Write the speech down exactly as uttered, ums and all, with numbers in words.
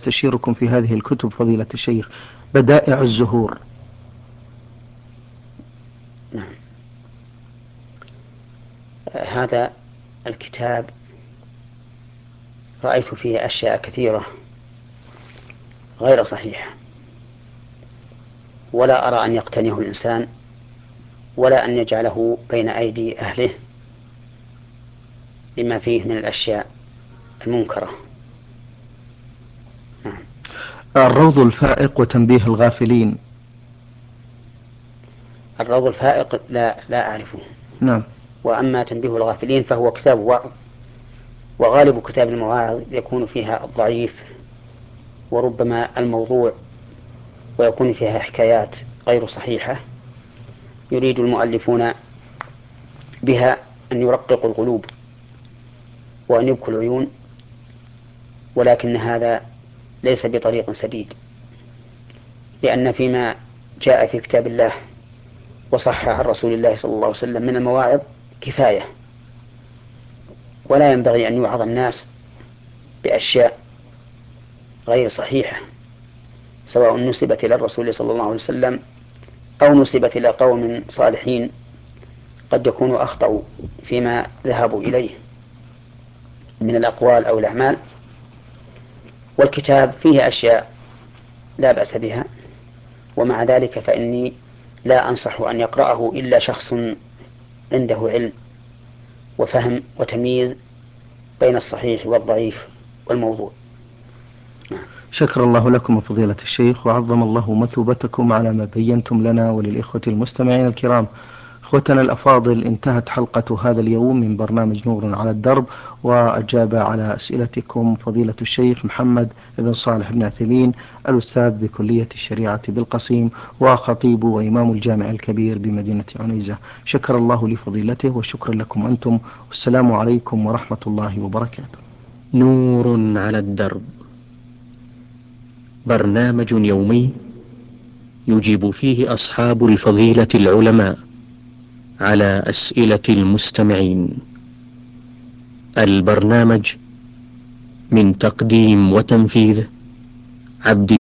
أستشيركم في هذه الكتب فضيلة الشيخ. بدائع الزهور. نعم. هذا الكتاب رأيت فيه أشياء كثيرة غير صحيحة، ولا أرى أن يقتنيه الإنسان ولا أن يجعله بين أيدي أهله لما فيه من الأشياء المنكرة. نعم. الروض الفائق وتنبيه الغافلين. الروض الفائق لا لا أعرفه. نعم. وأما تنبيه الغافلين فهو كتاب وعظ، وغالب كتاب المواعظ يكون فيها الضعيف وربما الموضوع، ويكون فيها حكايات غير صحيحة يريد المؤلفون بها أن يرققوا القلوب وأن يبكوا العيون، ولكن هذا ليس بطريق سديد، لأن فيما جاء في كتاب الله وصح عن رسول الله صلى الله عليه وسلم من المواعظ كفاية، ولا ينبغي أن يوعظ الناس بأشياء غير صحيحة سواء نسبت إلى الرسول صلى الله عليه وسلم أو نسبت إلى قوم صالحين قد يكونوا أخطأوا فيما ذهبوا إليه من الأقوال أو الأعمال. والكتاب فيه أشياء لا بأس بها، ومع ذلك فإني لا أنصح أن يقرأه إلا شخص عنده علم وفهم وتمييز بين الصحيح والضعيف والموضوع. شكر الله لكم فضيلة الشيخ، وعظم الله مثوبتكم على ما بينتم لنا وللإخوة المستمعين الكرام. إخوتنا الأفاضل، انتهت حلقة هذا اليوم من برنامج نور على الدرب، وأجاب على أسئلتكم فضيلة الشيخ محمد بن صالح بن عثيمين، الأستاذ بكلية الشريعة بالقصيم، وخطيب وإمام الجامع الكبير بمدينة عنيزة. شكر الله لفضيلته وشكرا لكم أنتم، والسلام عليكم ورحمة الله وبركاته. نور على الدرب، برنامج يومي يجيب فيه أصحاب الفضيلة العلماء على أسئلة المستمعين. البرنامج من تقديم وتنفيذ عبد